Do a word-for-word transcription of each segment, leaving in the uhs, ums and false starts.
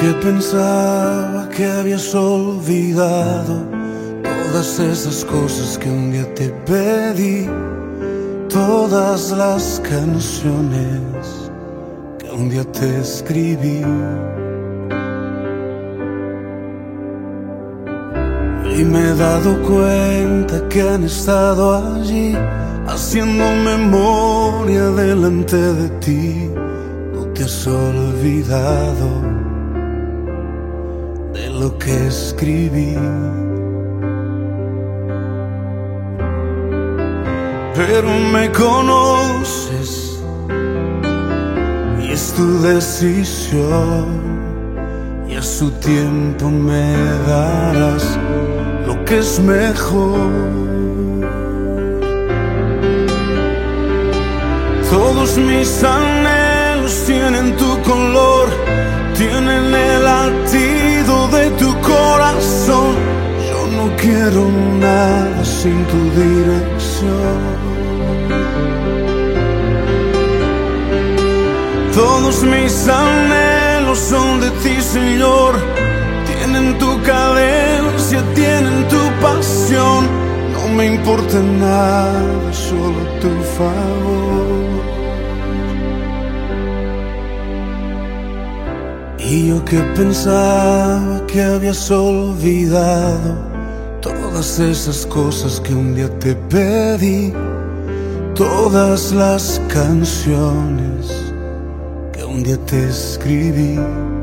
que pensaba que habías olvidado todas esas cosas que un día te pedí, todas las canciones que un día te escribí. Y me he dado cuenta que han estado allí, haciendo memoria delante de ti. No te has olvidado de lo que escribí. Pero me conoces y es tu decisión, y a su tiempo me darás lo que es mejor. Todos mis anhelos tienen tu color, tienen el latido de tu corazón. Yo no quiero nada sin tu dirección. Todos mis anhelos son de ti, Señor. Tienen tu cadencia, tienen tu pasión. No me importa nada, solo tu favor. Y yo que pensaba que habías olvidado todas esas cosas que un día te pedí, todas las canciones que un día te escribí.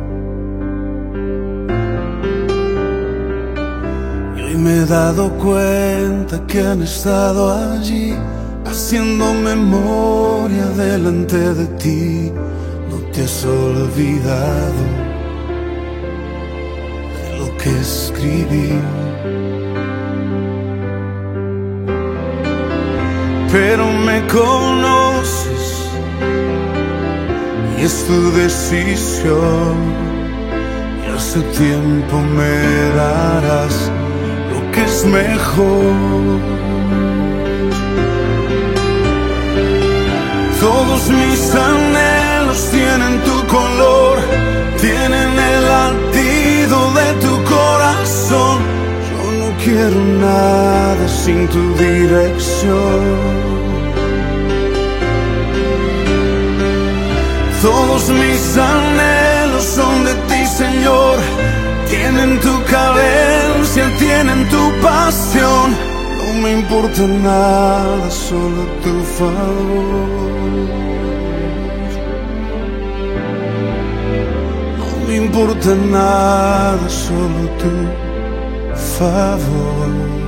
Y hoy me he dado cuenta que han estado allí, haciendo memoria delante de ti. No te has olvidado de lo que escribí. Pero me conoces y es tu decisión, y a su tiempo me darás lo que es mejor. Todos mis anhelos tienen tu color, tienen el latido de tu corazón. Yo no quiero nada sin tu dirección. Todos mis anhelos son de ti, Señor. Tienen tu cadencia, tienen tu pasión. No me importa nada, solo tu favor. No me importa nada, solo tu favor.